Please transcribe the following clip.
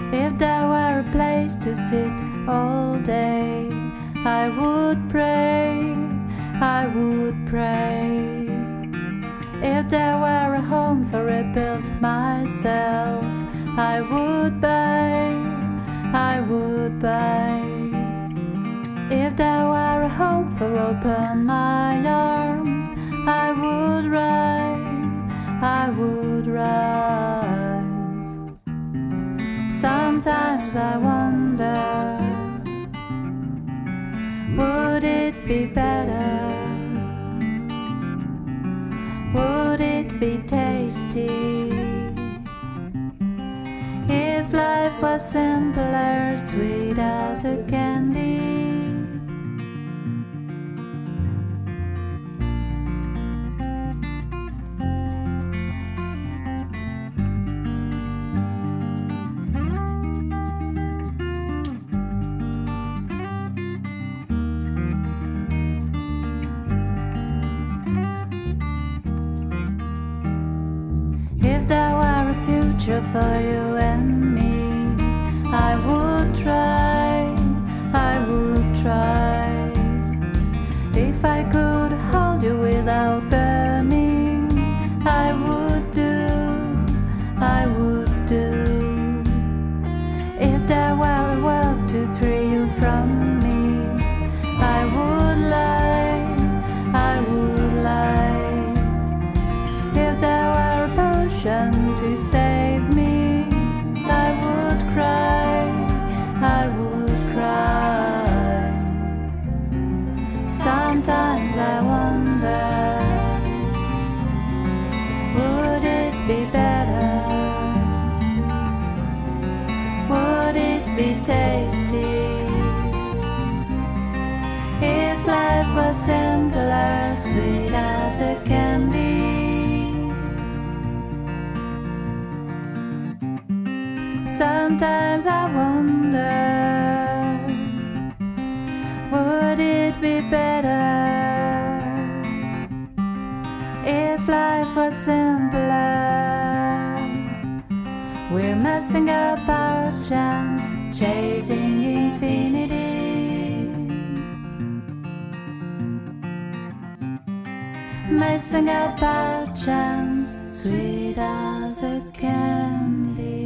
If there were a place to sit all day, I would pray, I would pray. If there were a home for rebuild myself, I would buy, I would buy. If there were a hope for open my arms, I would rise, I would rise. Sometimes I wonder, would it be better? Would it be tasty if life was simpler, sweet as a candy? If there were a future for you and me, I would try, I would try. If I could hold you without burning, I would do, I would do. If there were a world to free you from me, I would lie, I would lie. If there were a potion to save me, I would cry, I would cry. Sometimes I wonder, would it be better? Would it be tasty if life was simpler, sweet as a candy? Sometimes I wonder, would it be better if life was simpler? We're messing up our chance, chasing infinity, messing up our chance, sweet as a candy.